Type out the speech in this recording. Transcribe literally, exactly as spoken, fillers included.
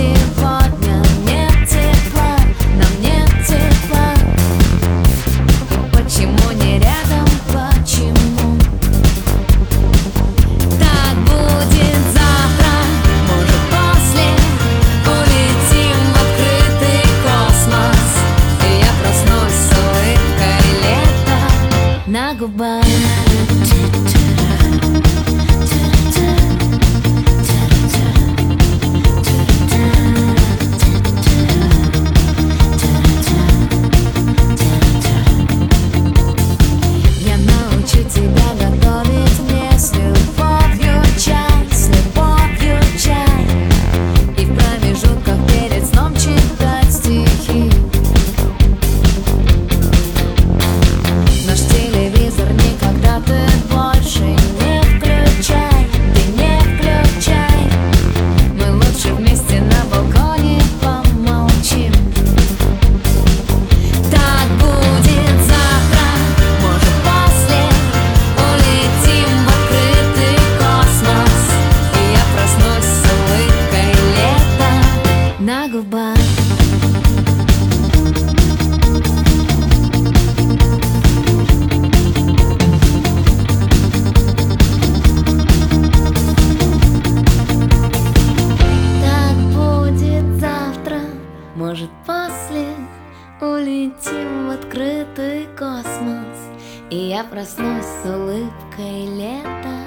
сегодня нет тепла, нам нет тепла. И почему не рядом, почему? Так будет завтра, может после. Улетим в открытый космос, и я проснусь с улыбкой лета на губах. На губах. Так будет завтра, может после. Улетим в открытый космос, и я проснусь с улыбкой лета